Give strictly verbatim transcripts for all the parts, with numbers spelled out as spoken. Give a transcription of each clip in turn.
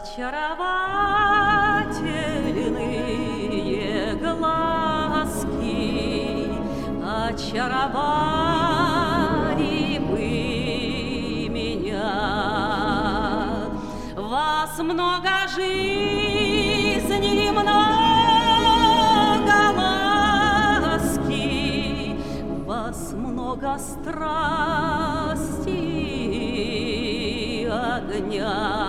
Очаровательные глазки, очаровали вы меня. Вас много жизни, много ласки, вас много страсти и огня.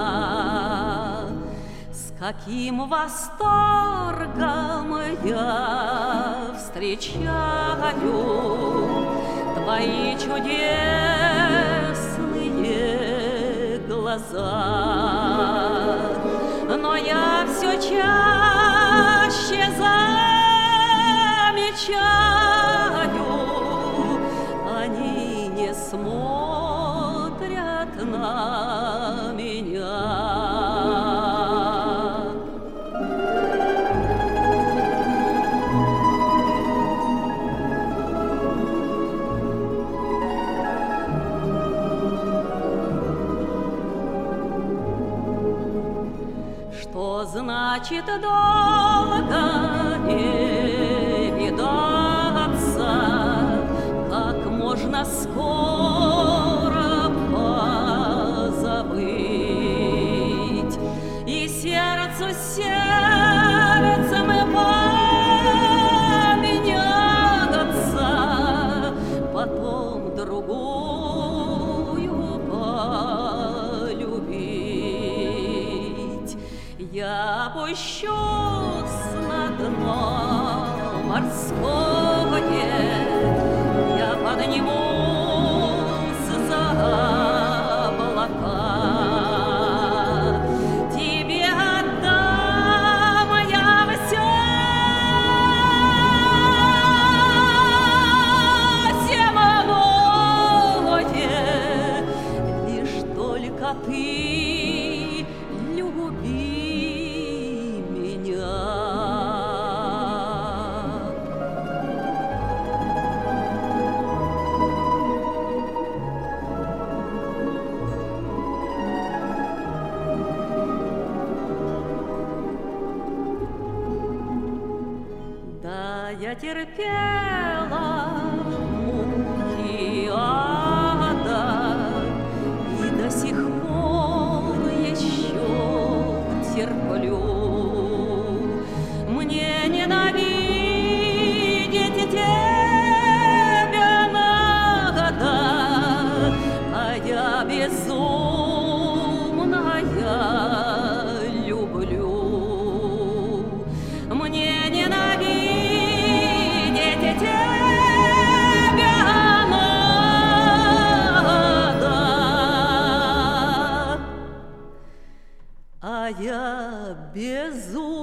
С каким восторгом я встречаю твои чудесные глаза, но я все чаще замечаю, они не смотрят на меня. Что значит долго не видаться, как можно скоро позабыть, и сердцу сердцем поменяться, потом другую полюбить. Я опущусь на дно морское, я поднимусь за облака. Тебе отдам я все, земное, лишь только ты люби меня. Да, я терпела муки ада и до сих пор еще терплю. Мне ненавидеть тебя надо, а я безумная люблю. Мне ненавидеть тебя надо, а я безумная